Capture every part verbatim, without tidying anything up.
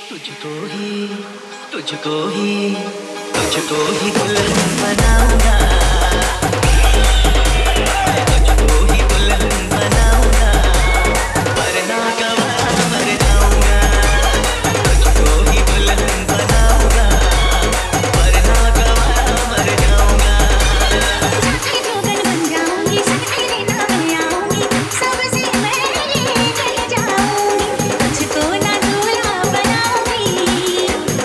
तुझको ही तुझको ही तुझको ही दुल्हन बनाऊंगा, तुझको ही दुल्हन बनाऊंगा, वरना गवाह मर जाऊंगा। तुझको ही दुल्हन बनाऊंगा, वरना गवाह मर जाऊंगा। साथी जोगन बन जाऊंगी, साथी लेना मैं आऊंगी, सबसे मैं लेकर जाऊंगी। तुझको ना दूल्हा बनाऊंगी,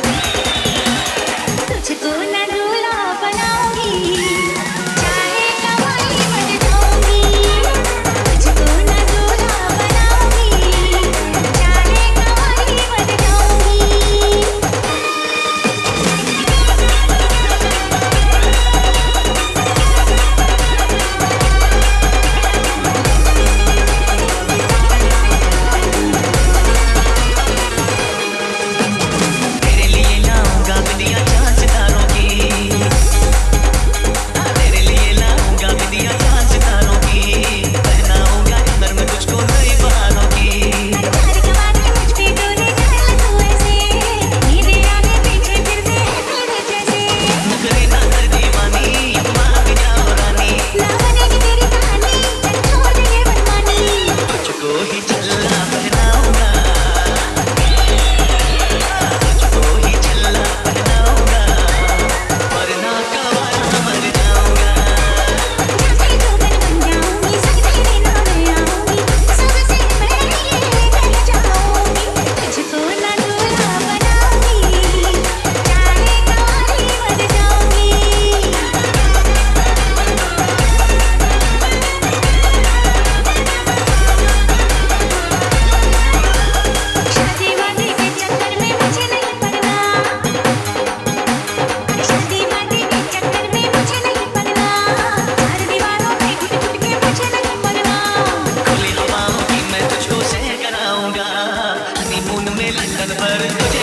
तुझको ना दूल्हा बनाऊंगी, चाहे कमाई बन जाऊंगी। तुझको ना दूल्हा बनाऊंगी, चाहे कमाई बन जाऊंगी। तेरे लिए लाऊंगा बिंदिया चांद सितारों की, हाँ तेरे लिए लाऊंगा बिंदिया चांद सितारों की, पहनाऊंगा कमर में तुझको नई बहारों की। प्यार का बात मुझ पे तूने डाला तू ऐसे, मेरे आगे पीछे फिरते हैं तेरे जैसे। नखरे ना कर दीवानी, अब मान जाओ रानी, ना बनेगी तेरी कहानी, चल छोड़ दे ये मनमानी। तुझको ही चल्ला पहनाऊंगा, तुझको ही चल्ला पहनाऊंगा, वरना गवाह मर जाऊंगा। साथी जोगन बन जाऊंगी, साथी लेना मैं आऊंगी, सबसे मैं लेकर जाऊंगी। तुझको ना दूल्हा बनाऊंगी, चाहे कमाई बन जाऊंगी। शादी वादी के चक्कर में मुझे नहीं पड़ना, शादी वादी के चक्कर में मुझे नहीं पड़ना, चार दीवारों में घुट घुट के मुझे नहीं मरना। खुली हवाओं की मैं तुझको सैर कराऊंगा, हनीमून में लंदन पर तुझको